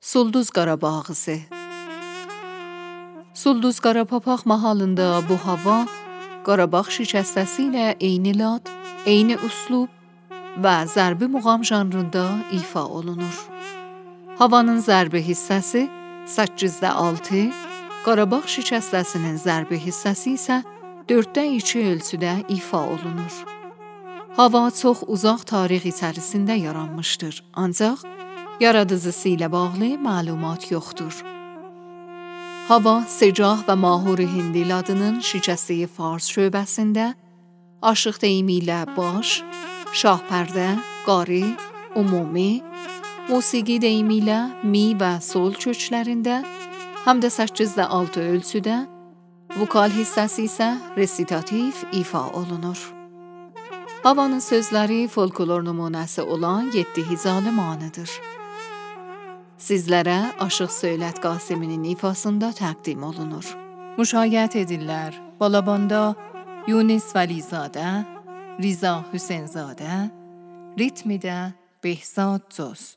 Sulduz Qarabağısı. Sulduz Qarapapaq mahalında bu hava Qarabağ şikəstəsi ilə eyni lad, eyni üslub və zərbi muğam janrında ifa olunur. Havanın zərbi hissəsi 8/6, Qarabağ şikəstəsinin zərbi hissəsi isə 4/2 ölçüdə ifa olunur. Hava çox uzaq tarix içərisində yaranmışdır, ancaq yaradıcısı ilə bağlı məlumat yoxdur. Hava, Secah və Mahur Hindi ladının şikəstəyi Fars şöbəsində, aşıq deyimi ilə baş, şahpərdə, qari, ümumi, musiqi deyimi ilə mi və sol köklərində, həm də 8/6 ölçüdə, vokal hissəsi isə resitativ ifa olunur. Havanın sözləri folklor nümunəsi olan 7 hizalı mahnıdır. Sizlərə Aşıq Söylət Qasiminin ifasında təqdim olunur. Müşayiət edirlər Balabanda Yunus Vəlizadə, Riza Hüseynzadə, ritmidə Behzad Cost.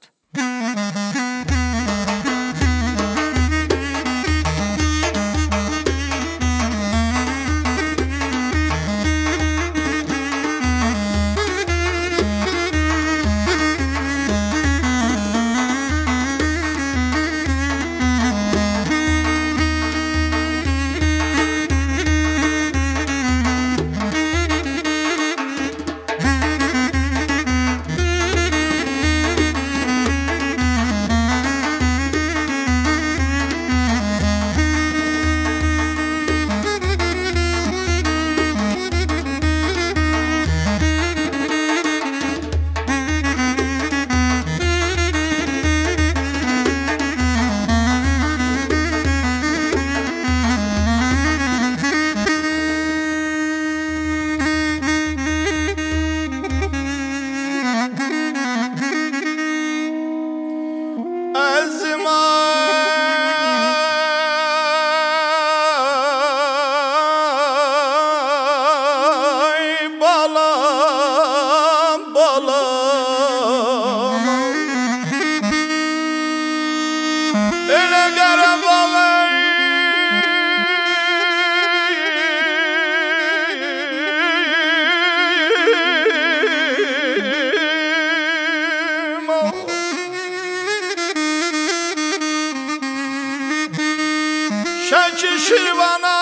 Şəki Şirvana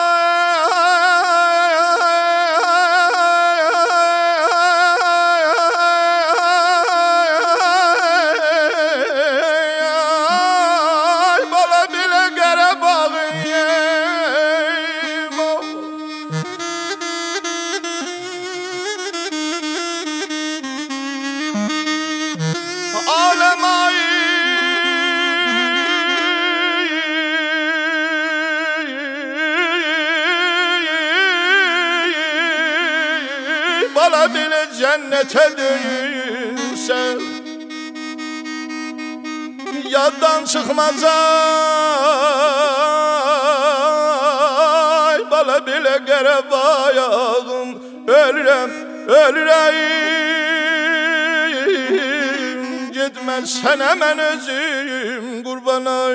bala bilə Qarabağın aləm bala bilə cənnətə döyülsən, yaddan çıxmazay bala bilə Qarabağım, ölürəm, ölürəm, getməz sənə mən özüm qurbanay.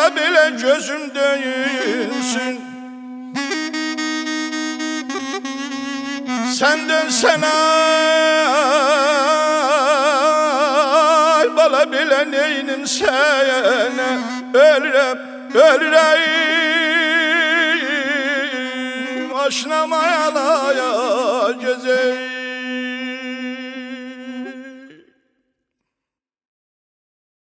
bala bile gözüm dönsün. Sen dönsen ay bala bile neyinin sene. Ölürüm, ölürüm aşnama yalaya gözey.